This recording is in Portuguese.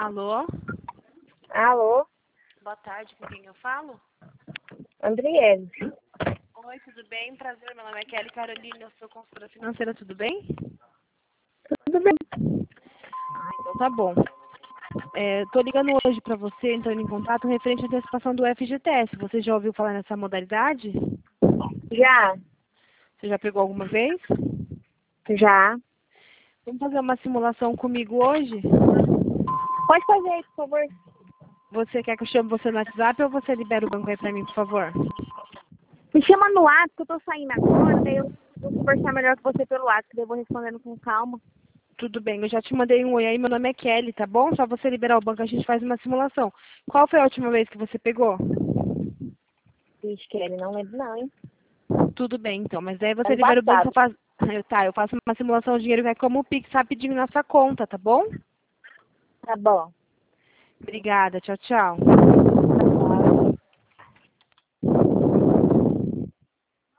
Alô? Alô, Boa tarde, com quem eu falo? Andriele. Oi, tudo bem? Prazer, meu nome é Kelly Carolina, eu sou consultora financeira, tudo bem? Tudo bem? Então tá bom. Tô ligando hoje para você, entrando em contato, referente à antecipação do FGTS. Você já ouviu falar nessa modalidade? Já, Você já pegou alguma vez? já. Vamos fazer uma simulação comigo hoje? Pode fazer aí, por favor. Você quer que eu chame você no WhatsApp ou você libera o banco aí para mim, por favor? Me chama no WhatsApp, que eu tô saindo agora, daí eu vou conversar melhor com você pelo WhatsApp, daí eu vou respondendo com calma. Tudo bem, eu já te mandei um oi aí, meu nome é Kelly, tá bom? Só você liberar o banco, a gente faz uma simulação. Qual foi a última vez que você pegou? Vixe, Kelly, não lembro não, hein? Tudo bem, então. Mas daí você Ano libera o banco, passado. eu faço uma simulação, o dinheiro vai como o Pix rapidinho na sua conta, tá bom? Tá bom. Obrigada, tchau, tchau.